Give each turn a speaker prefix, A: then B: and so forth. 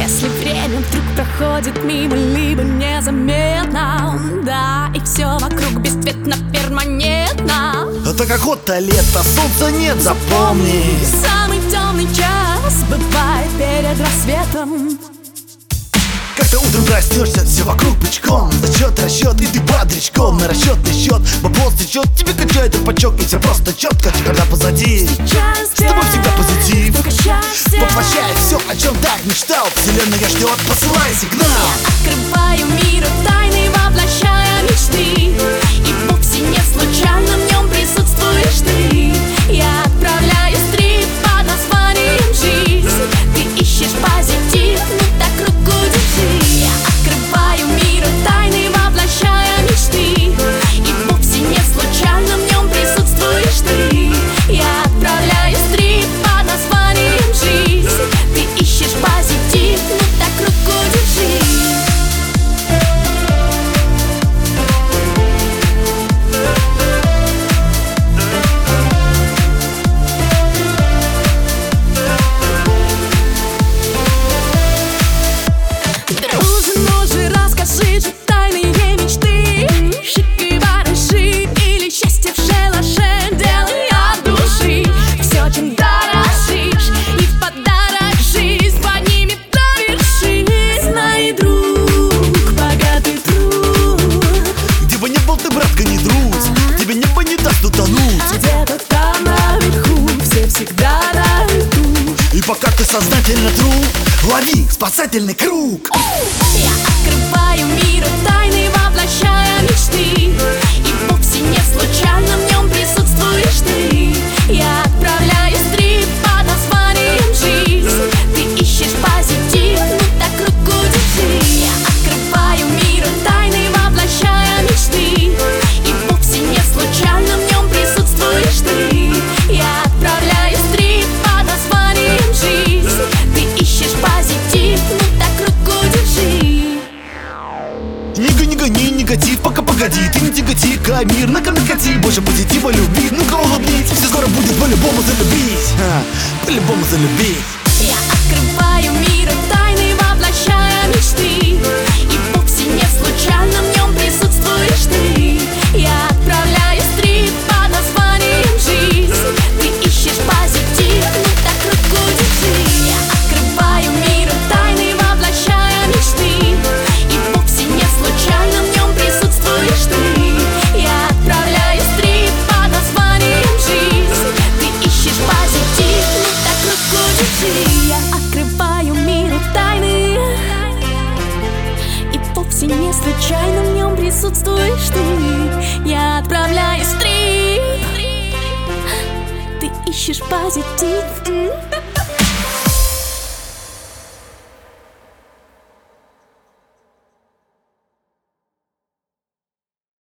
A: Если время вдруг проходит мимо, либо незаметно, да, и все вокруг бесцветно, перманентно.
B: Это как охота лето, солнца нет, запомни.
A: Самый темный час бывает перед рассветом.
B: Как-то утром проснешься, все вокруг пучком. Зачет, расчет, и ты бодрячком на расчетный счет. Бабос течет, тебе качает рыбачок, и все просто четко, когда позади. С тобой всегда позитив, воплощая все, о чем так мечтал. Вселенная ждет, посылай сигнал.
A: Я открываю миру тайны, воплощая мечты. И вовсе не случайно в нем присутствуешь ты. Я отправляю стрип под названием «Жизнь». Ты ищешь позитив, ну так руку держи. Я открываю миру тайны, воплощая мечты. И вовсе не случайно в нем присутствуешь ты. Я отправляю стрип под названием «Жизнь». Ты ищешь позитив, ну так руку держи. Где-то там наверху, все всегда на виду.
B: И пока ты сознательно труд, лови спасательный круг.
A: Я открываю миру тайны, воплощая мечты. И вовсе не случайно в нем присутствуешь ты. Я отправляю стрип под названием «Жизнь». Ты ищешь позитив, ну так руку держи. Я открываю миру тайны, воплощая мечты. И вовсе не случайно в нем присутствуешь ты. Я отправляю стрип под названием «Жизнь». Ты ищешь позитив, ну так руку держи.
B: Не гони негатив, пока погоди. Ты не тяготи-ка, мир, накати. Больше позитива, любви, ну-ка улыбнись. Все скоро будет по-любому залюбить, по-любому залюбить.
A: Я открываю миру тайны, воплощая мечты. И вовсе не случайно в нем присутствуешь ты. Я отправляю стрип под названием «Жизнь». Ты ищешь позитив, ну так руку держи. Я открываю миру тайны, воплощая мечты. И вовсе не случайно в нем присутствуешь ты. Я отправляю стрип под названием «Жизнь». Ты ищешь позитив, ну так руку держи. Я открываю миру тайны. И вовсе не случайно в нем присутствуешь ты. Я отправляю стрип. Ты ищешь позитив.